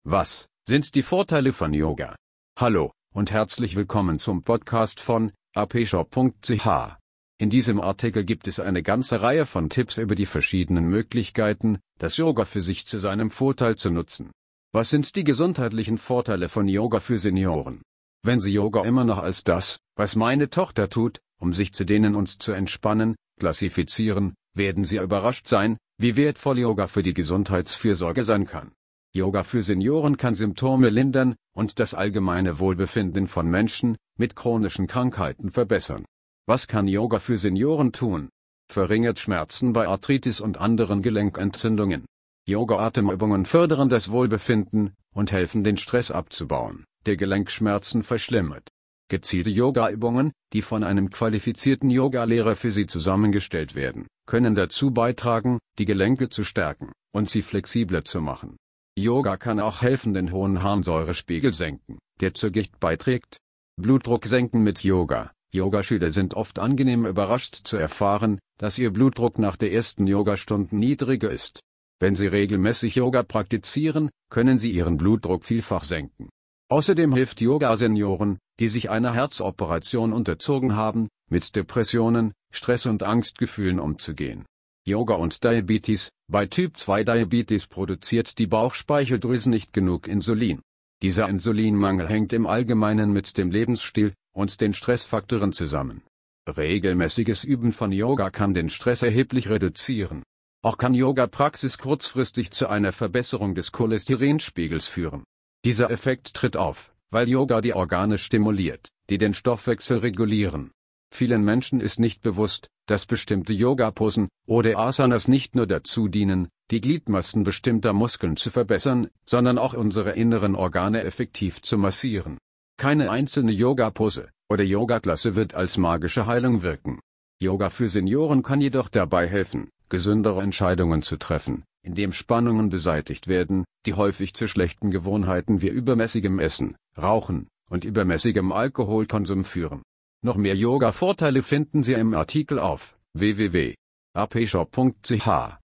Was sind die Vorteile von Yoga? Hallo und herzlich willkommen zum Podcast von apshop.ch. In diesem Artikel gibt es eine ganze Reihe von Tipps über die verschiedenen Möglichkeiten, das Yoga für sich zu seinem Vorteil zu nutzen. Was sind die gesundheitlichen Vorteile von Yoga für Senioren? Wenn Sie Yoga immer noch als das, was meine Tochter tut, um sich zu dehnen und zu entspannen, klassifizieren, werden Sie überrascht sein, wie wertvoll Yoga für die Gesundheitsfürsorge sein kann. Yoga für Senioren kann Symptome lindern und das allgemeine Wohlbefinden von Menschen mit chronischen Krankheiten verbessern. Was kann Yoga für Senioren tun? Verringert Schmerzen bei Arthritis und anderen Gelenkentzündungen. Yoga-Atemübungen fördern das Wohlbefinden und helfen, den Stress abzubauen, der Gelenkschmerzen verschlimmert. Gezielte Yoga-Übungen, die von einem qualifizierten Yogalehrer für Sie zusammengestellt werden, können dazu beitragen, die Gelenke zu stärken und sie flexibler zu machen. Yoga kann auch helfen, den hohen Harnsäurespiegel senken, der zur Gicht beiträgt. Blutdruck senken mit Yoga. Yogaschüler sind oft angenehm überrascht zu erfahren, dass ihr Blutdruck nach der ersten Yogastunde niedriger ist. Wenn Sie regelmäßig Yoga praktizieren, können Sie Ihren Blutdruck vielfach senken. Außerdem hilft Yoga Senioren, die sich einer Herzoperation unterzogen haben, mit Depressionen, Stress und Angstgefühlen umzugehen. Yoga und Diabetes. Bei Typ 2 Diabetes produziert die Bauchspeicheldrüse nicht genug Insulin. Dieser Insulinmangel hängt im Allgemeinen mit dem Lebensstil und den Stressfaktoren zusammen. Regelmäßiges Üben von Yoga kann den Stress erheblich reduzieren. Auch kann Yoga-Praxis kurzfristig zu einer Verbesserung des Cholesterinspiegels führen. Dieser Effekt tritt auf, weil Yoga die Organe stimuliert, die den Stoffwechsel regulieren. Vielen Menschen ist nicht bewusst, dass bestimmte Yoga-Posen oder Asanas nicht nur dazu dienen, die Gliedmaßen bestimmter Muskeln zu verbessern, sondern auch unsere inneren Organe effektiv zu massieren. Keine einzelne Yoga-Pose oder Yoga-Klasse wird als magische Heilung wirken. Yoga für Senioren kann jedoch dabei helfen, gesündere Entscheidungen zu treffen, indem Spannungen beseitigt werden, die häufig zu schlechten Gewohnheiten wie übermäßigem Essen, Rauchen und übermäßigem Alkoholkonsum führen. Noch mehr Yoga-Vorteile finden Sie im Artikel auf www.apshop.ch.